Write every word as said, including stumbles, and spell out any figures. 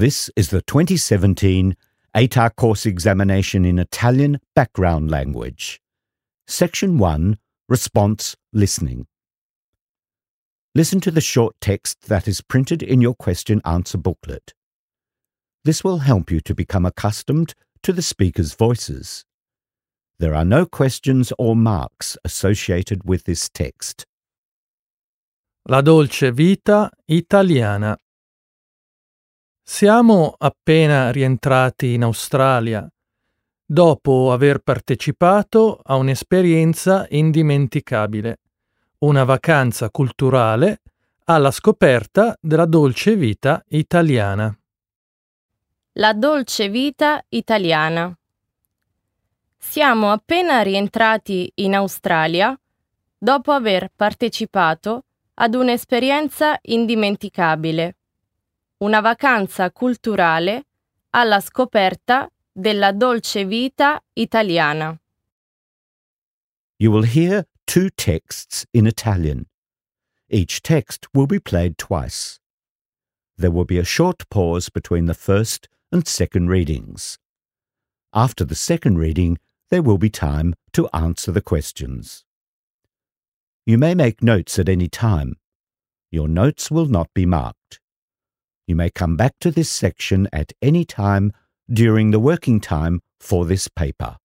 This is the twenty seventeen E T A Course Examination in Italian Background Language. Section one, Response Listening. Listen to the short text that is printed in your question-answer booklet. This will help you to become accustomed to the speaker's voices. There are no questions or marks associated with this text. La dolce vita italiana. Siamo appena rientrati in Australia, dopo aver partecipato a un'esperienza indimenticabile, una vacanza culturale alla scoperta della dolce vita italiana. La dolce vita italiana. Siamo appena rientrati in Australia dopo aver partecipato ad un'esperienza indimenticabile, una vacanza culturale alla scoperta della dolce vita italiana. You will hear two texts in Italian. Each text will be played twice. There will be a short pause between the first and second readings. After the second reading, there will be time to answer the questions. You may make notes at any time. Your notes will not be marked. You may come back to this section at any time during the working time for this paper.